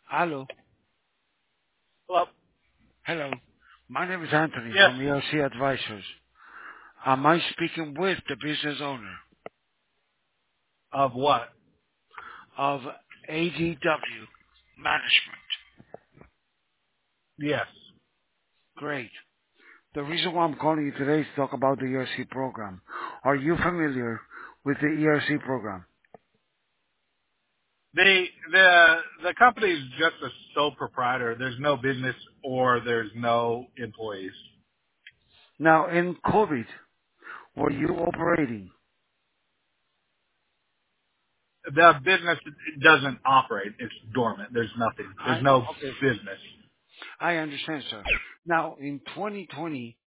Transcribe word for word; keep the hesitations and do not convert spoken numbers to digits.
Hello. Well, Hello. My name is Anthony yes. from E L C Advisors. Am I speaking with the business owner Of what? of A D W Management? Yes. Great. The reason why I'm calling you today is to talk about the E L C program. Are you familiar with the E L C program? The the the company is just a sole proprietor. There's no business or there's no employees. Now, in COVID, were you operating? The business doesn't operate. It's dormant. There's nothing. I There's no okay. business. I understand, sir. Now, in twenty twenty,